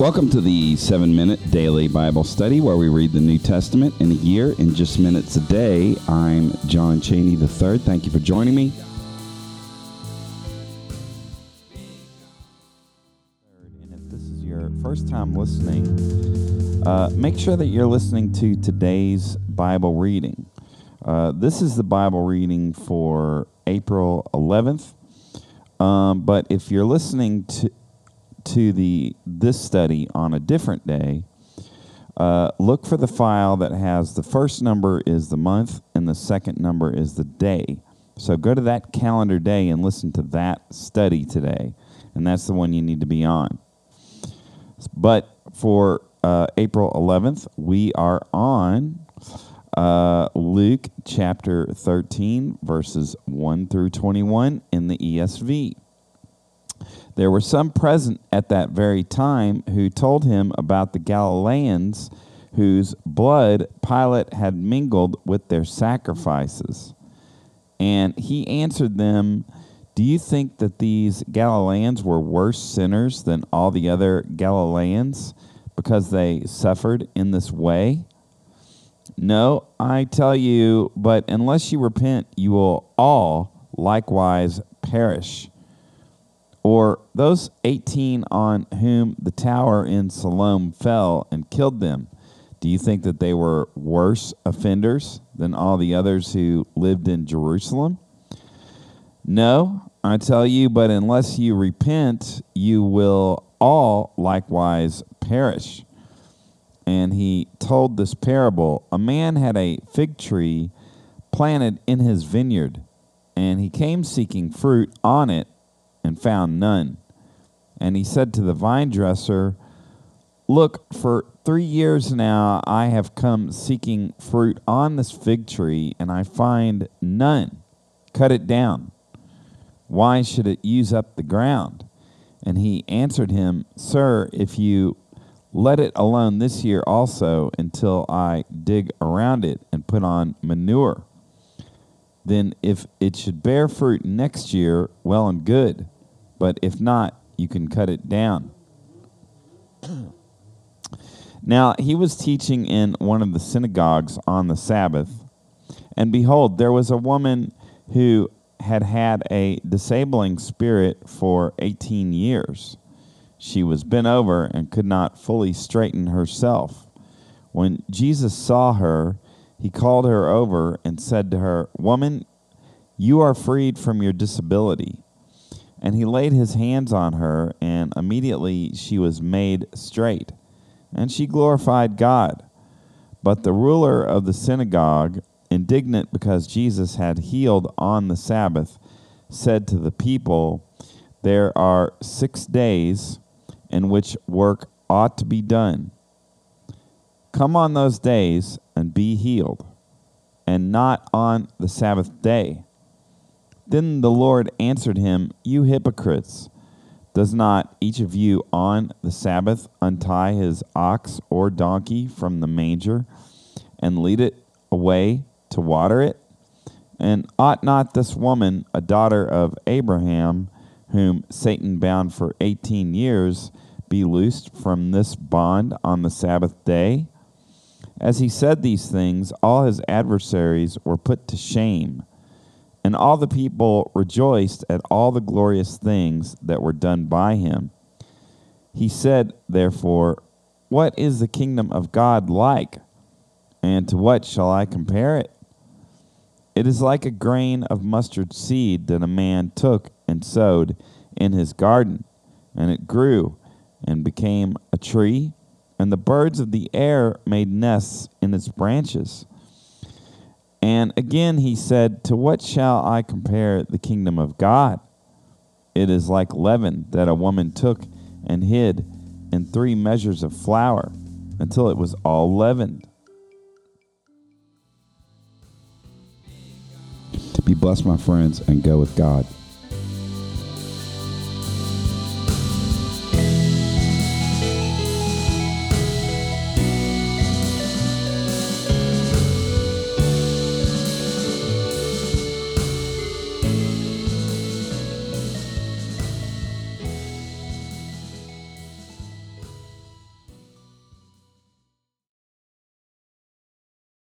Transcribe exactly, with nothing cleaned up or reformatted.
Welcome to the seven-minute daily Bible study where we read the New Testament in a year in just minutes a day. I'm John Cheney the third. Thank you for joining me. And if this is your first time listening, uh, make sure that you're listening to today's Bible reading. Uh, this is the Bible reading for April eleventh. Um, but if you're listening to to the this study on a different day, uh, look for the file that has the first number is the month and the second number is the day. So go to that calendar day and listen to that study today, and that's the one you need to be on. But for uh, April eleventh, we are on uh, Luke chapter thirteen, verses one through twenty-one in the E S V. There were some present at that very time who told him about the Galileans whose blood Pilate had mingled with their sacrifices. And he answered them, "Do you think that these Galileans were worse sinners than all the other Galileans because they suffered in this way? No, I tell you, but unless you repent, you will all likewise perish. Or those eighteen on whom the tower in Siloam fell and killed them, do you think that they were worse offenders than all the others who lived in Jerusalem? No, I tell you, but unless you repent, you will all likewise perish." And he told this parable. A man had a fig tree planted in his vineyard, and he came seeking fruit on it, and found none. And he said to the vine dresser, "Look, for three years now I have come seeking fruit on this fig tree, and I find none. Cut it down. Why should it use up the ground?" And he answered him, "Sir, if you let it alone this year also until I dig around it and put on manure, then if it should bear fruit next year, well and good. But if not, you can cut it down." Now he was teaching in one of the synagogues on the Sabbath, and behold, there was a woman who had had a disabling spirit for eighteen years. She was bent over and could not fully straighten herself. When Jesus saw her, he called her over and said to her, "Woman, you are freed from your disability." And he laid his hands on her, and immediately she was made straight, and she glorified God. But the ruler of the synagogue, indignant because Jesus had healed on the Sabbath, said to the people, "There are six days in which work ought to be done. Come on those days and be healed, and not on the Sabbath day." Then the Lord answered him, "You hypocrites, does not each of you on the Sabbath untie his ox or donkey from the manger and lead it away to water it? And ought not this woman, a daughter of Abraham, whom Satan bound for eighteen years, be loosed from this bond on the Sabbath day?" As he said these things, all his adversaries were put to shame, and all the people rejoiced at all the glorious things that were done by him. He said, therefore, "What is the kingdom of God like? And to what shall I compare it? It is like a grain of mustard seed that a man took and sowed in his garden, and it grew and became a tree, and the birds of the air made nests in its branches." And again he said, "To what shall I compare the kingdom of God? It is like leaven that a woman took and hid in three measures of flour until it was all leavened." Be blessed, my friends, and go with God.